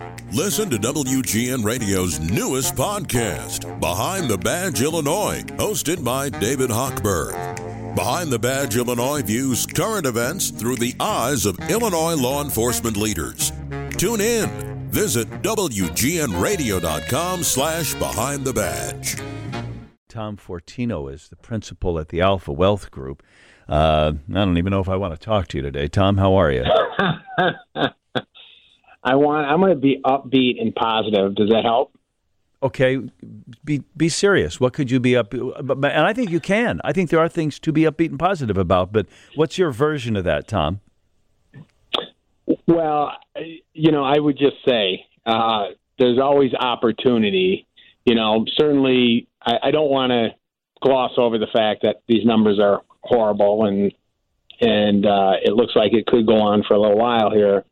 Listen to WGN Radio's newest podcast, Behind the Badge Illinois, hosted by David Hochberg. Behind the Badge Illinois views current events through the eyes of Illinois law enforcement leaders. Tune in. Visit WGNRadio.com/Behind the Badge. Tom Fortino is the principal at the Alpha Wealth Group. I don't even know if I want to talk to you today. Tom, how are you? I'm going to be upbeat and positive. Does that help? Okay, be serious. What could you be up? And I think you can. I think there are things to be upbeat and positive about. But what's your version of that, Tom? Well, I would just say there's always opportunity. Certainly, I don't want to gloss over the fact that these numbers are horrible, and it looks like it could go on for a little while here.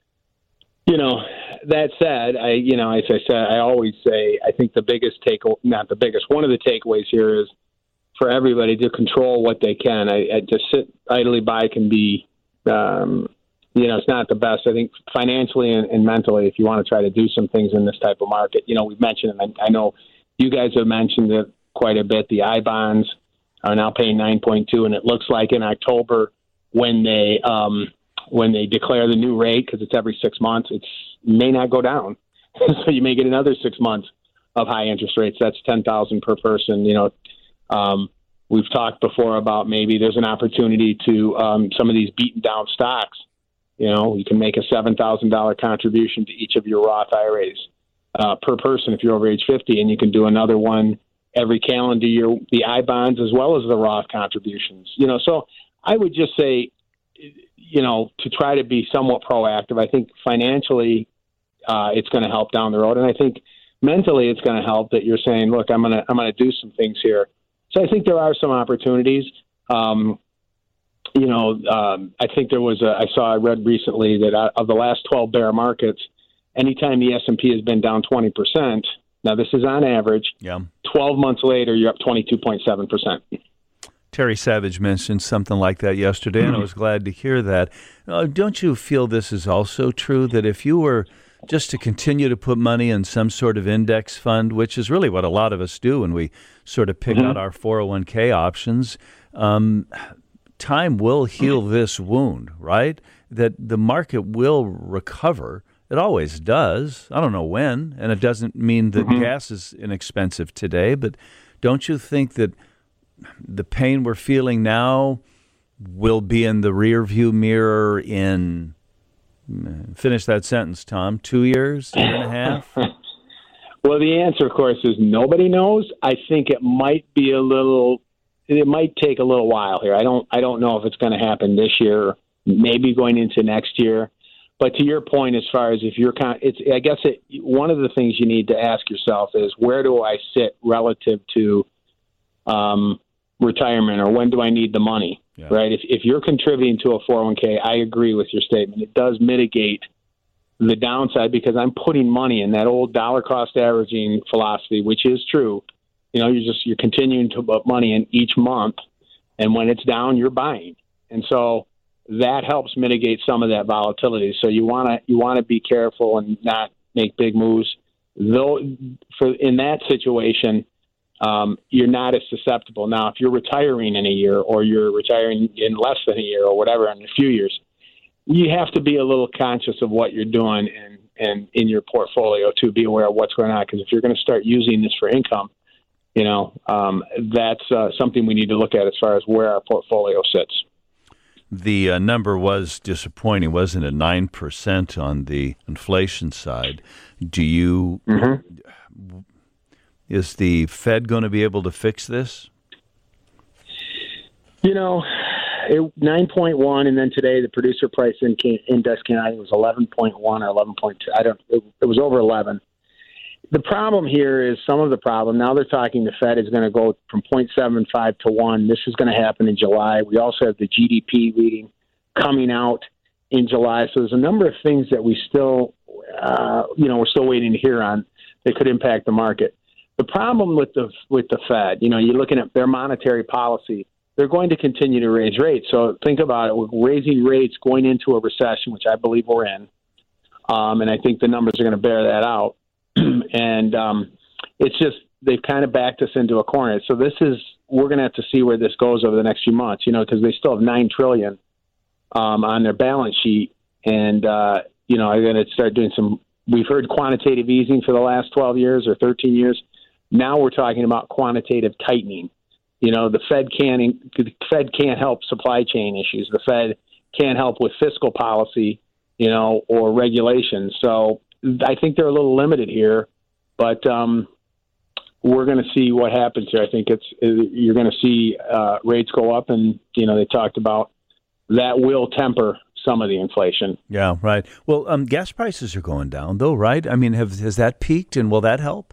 That said, as I said, I always say I think one of the takeaways here is for everybody to control what they can. I just sit idly by can be, it's not the best. I think financially and mentally, if you want to try to do some things in this type of market, we've mentioned, and I know you guys have mentioned it quite a bit. The I-bonds are now paying 9.2, and it looks like in October when they declare the new rate, because it's every 6 months, it may not go down. So you may get another 6 months of high interest rates. That's $10,000 per person. We've talked before about maybe there's an opportunity to some of these beaten down stocks. You can make a $7,000 contribution to each of your Roth IRAs per person if you're over age 50, and you can do another one every calendar year, the I-bonds as well as the Roth contributions. So I would just say, to try to be somewhat proactive. I think financially, it's going to help down the road, and I think mentally, it's going to help that you're saying, "Look, I'm going to do some things here." So I think there are some opportunities. I think I read recently that of the last 12 bear markets, anytime the S&P has been down 20%, now this is on average. Yeah. 12 months later, you're up 22.7%. Terry Savage mentioned something like that yesterday, and I was glad to hear that. Don't you feel this is also true, that if you were just to continue to put money in some sort of index fund, which is really what a lot of us do when we sort of pick out our 401k options, time will heal this wound, right? That the market will recover. It always does. I don't know when, and it doesn't mean that gas is inexpensive today, but don't you think that the pain we're feeling now will be in the rearview mirror in, finish that sentence, Tom, 2 years, year and a half? Well, the answer, of course, is nobody knows. I think it might take a little while here. I don't know if it's going to happen this year, maybe going into next year. But to your point, as far as if you're one of the things you need to ask yourself is, where do I sit relative to retirement, or when do I need the money? Yeah. Right? If you're contributing to a 401k, I agree with your statement. It does mitigate the downside because I'm putting money in that old dollar cost averaging philosophy, which is true. You're continuing to put money in each month, and when it's down, you're buying, and so that helps mitigate some of that volatility. So you want to be careful and not make big moves. Though, in that situation, you're not as susceptible. Now, if you're retiring in a year, or you're retiring in less than a year, or whatever, in a few years, you have to be a little conscious of what you're doing and in your portfolio to be aware of what's going on. Because if you're going to start using this for income, that's something we need to look at as far as where our portfolio sits. The number was disappointing, wasn't it? 9% on the inflation side. Do you? Is the Fed going to be able to fix this? 9.1, and then today the producer price index came out. It was 11.1 or 11.2. It was over 11. The problem here is now they're talking the Fed is going to go from 0.75 to 1. This is going to happen in July. We also have the GDP reading coming out in July. So there's a number of things that we still, we're still waiting to hear on that could impact the market. The problem with the Fed, you're looking at their monetary policy. They're going to continue to raise rates. So think about it. We're raising rates going into a recession, which I believe we're in. And I think the numbers are going to bear that out. And it's just they've kind of backed us into a corner. So we're going to have to see where this goes over the next few months, because they still have $9 trillion on their balance sheet. And, are going to start doing we've heard quantitative easing for the last 12 years or 13 years. Now we're talking about quantitative tightening. The Fed can't help supply chain issues. The Fed can't help with fiscal policy, or regulation. So I think they're a little limited here, but we're going to see what happens here. I think you're going to see rates go up, and they talked about that will temper some of the inflation. Yeah, right. Well, gas prices are going down, though, right? I mean, has that peaked, and will that help?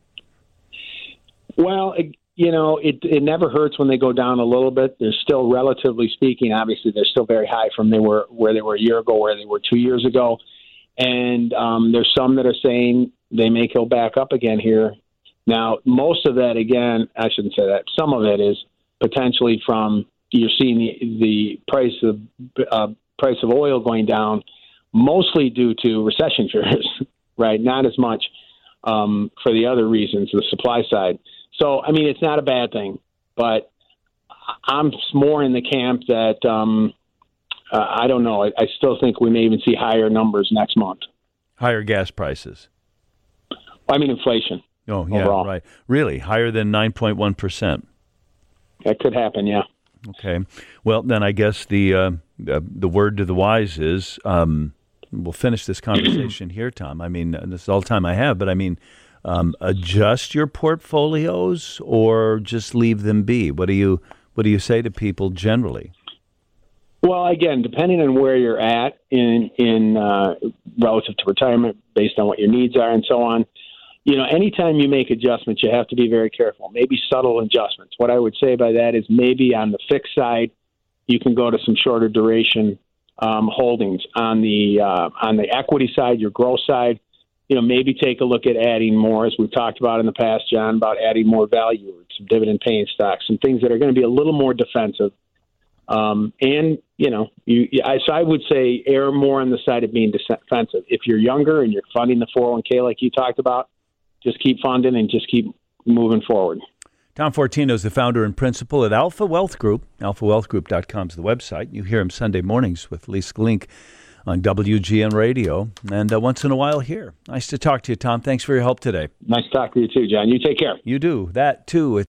Well, it never hurts when they go down a little bit. They're still, relatively speaking, obviously, they're still very high from where they were a year ago, where they were 2 years ago. And there's some that are saying they may go back up again here. Now, most of that, again, I shouldn't say that. Some of it is potentially from you're seeing the price of oil going down, mostly due to recession fears, right? Not as much for the other reasons, the supply side. So, I mean, it's not a bad thing, but I'm more in the camp that I don't know. I still think we may even see higher numbers next month. Higher gas prices. I mean, inflation. Oh, yeah, overall. Right. Really? Higher than 9.1%? That could happen, yeah. Okay. Well, then I guess the word to the wise is, we'll finish this conversation here, Tom. I mean, this is all the time I have, but I mean, adjust your portfolios or just leave them be? What do you say to people generally? Well, again, depending on where you're at in relative to retirement, based on what your needs are and so on, anytime you make adjustments, you have to be very careful. Maybe subtle adjustments. What I would say by that is maybe on the fixed side, you can go to some shorter duration holdings. On the equity side, your growth side, maybe take a look at adding more, as we've talked about in the past, John, about adding more value, some dividend-paying stocks, some things that are going to be a little more defensive. So I would say err more on the side of being defensive. If you're younger and you're funding the 401k like you talked about, just keep funding and just keep moving forward. Tom Fortino is the founder and principal at Alpha Wealth Group. AlphaWealthGroup.com is the website. You hear him Sunday mornings with Lisa Glink on WGN Radio, and once in a while here. Nice to talk to you, Tom. Thanks for your help today. Nice to talk to you too, John. You take care. You do. That, too.